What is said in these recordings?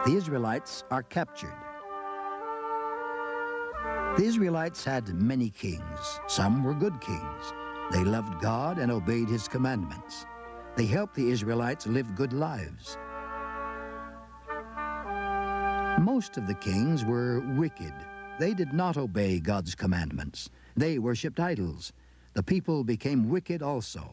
The Israelites are captured. The Israelites had many kings. Some were good kings. They loved God and obeyed His commandments. They helped the Israelites live good lives. Most of the kings were wicked. They did not obey God's commandments. They worshipped idols. The people became wicked also.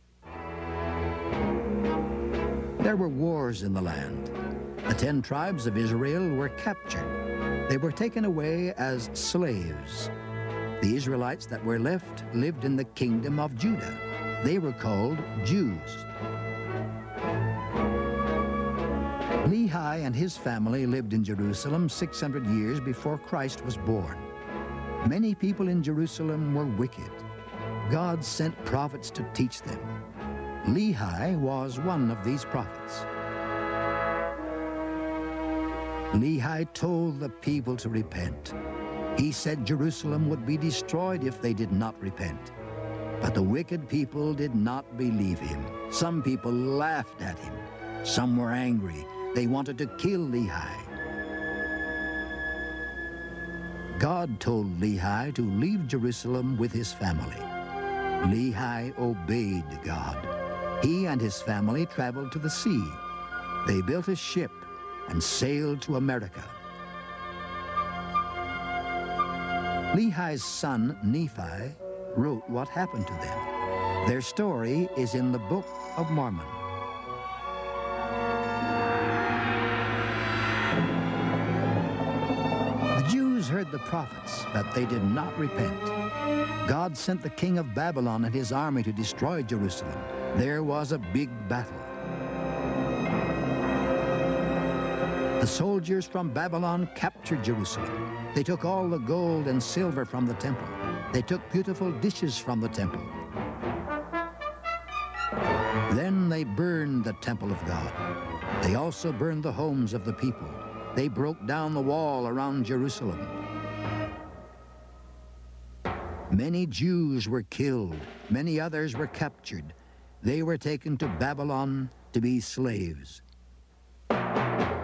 There were wars in the land. The 10 tribes of Israel were captured. They were taken away as slaves. The Israelites that were left lived in the kingdom of Judah. They were called Jews. Lehi and his family lived in Jerusalem 600 years before Christ was born. Many people in Jerusalem were wicked. God sent prophets to teach them. Lehi was one of these prophets. Lehi told the people to repent. He said Jerusalem would be destroyed if they did not repent. But the wicked people did not believe him. Some people laughed at him. Some were angry. They wanted to kill Lehi. God told Lehi to leave Jerusalem with his family. Lehi obeyed God. He and his family traveled to the sea. They built a ship and sailed to America. Lehi's son, Nephi, wrote what happened to them. Their story is in the Book of Mormon. The Jews heard the prophets, but they did not repent. God sent the king of Babylon and his army to destroy Jerusalem. There was a big battle. The soldiers from Babylon captured Jerusalem. They took all the gold and silver from the temple. They took beautiful dishes from the temple. Then they burned the temple of God. They also burned the homes of the people. They broke down the wall around Jerusalem. Many Jews were killed. Many others were captured. They were taken to Babylon to be slaves.